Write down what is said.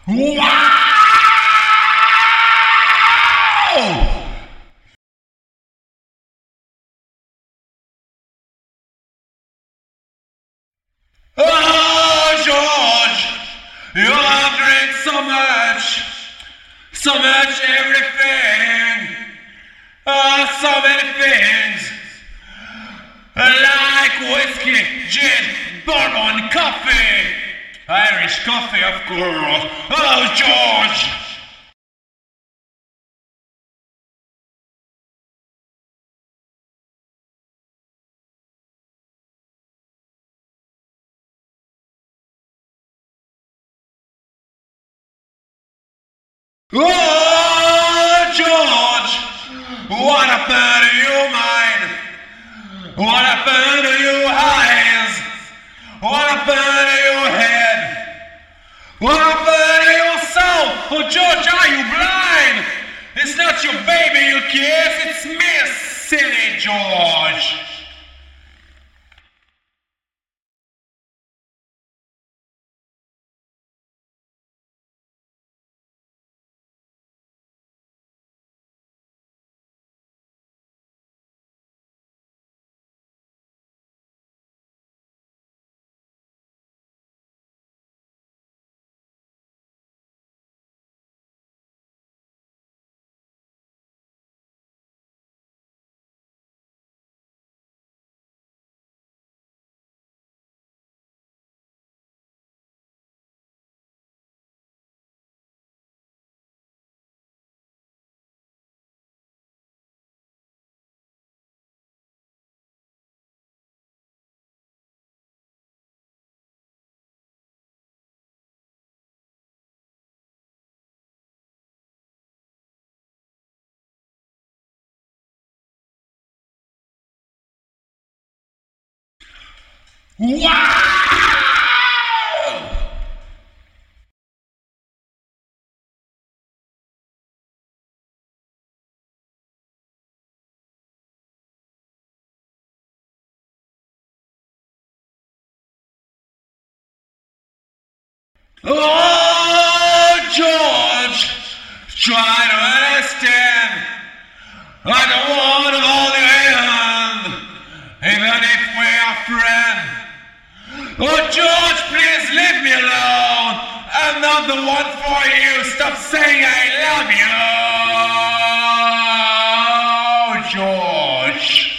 Wow! Oh, George, you have drank so much everything. Oh, so many things. Like whiskey, gin, bourbon, coffee. Irish coffee, of course. Oh, George. Oh, George. What happened to your mind? What happened to your eyes? What happened to your head? What happened to your soul? Oh, George, are you blind? It's not your baby you kiss, it's me, silly George. Wow! Oh, George, try to understand. I don't want to hold your hand, even if we are friends. Oh, George, please leave me alone. I'm not the one for you. Stop saying I love you, George.